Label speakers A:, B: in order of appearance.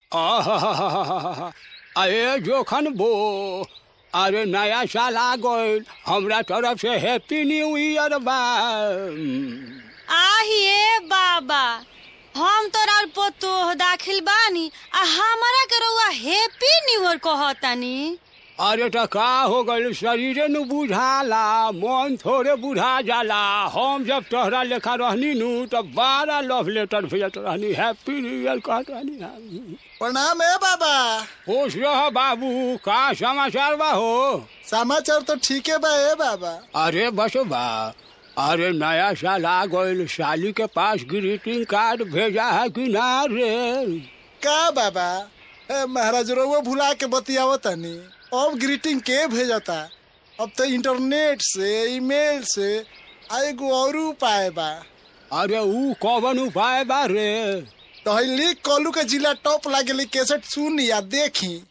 A: आहा, अरे जोखन बो, अरे नया साल आ गइल, हमरा तरफ से हैप्पी न्यू ईयर बा।
B: आहिए बाबा, हम तोरा पोतो दाखिल बानी आ हमारा के रउआ हैप्पी न्यू ईयर कहतानी।
A: अरे तो का हो गइल, शरीरे न बुझाला, मन थोड़े बुझा जाला। हम जब तोहरा लेखा रहनी नु तब 12 लव लेटर भेजत रहनी, हैप्पी न्यू ईयर कहत रहनी।
C: प्रणाम है बाबा।
A: खुश रह बाबू, का समाचार बा हो?
C: समाचार तो ठीक है बा ए बाबा।
A: अरे बस बा, अरे नया साल आ गइल, साली के पास ग्रीटिंग कार्ड भेजा है कि ना रे?
C: का बाबा, महाराज रउआ भुला के बतियाव तनी। अब ग्रीटिंग के भेजता? अब तो इंटरनेट से, ईमेल से एगो और उपाय बा।
A: अरे ऊ कौन उपाय बा रे?
C: तो लिख कलू के जिला टॉप लागेली कैसेट सुनी या देखी।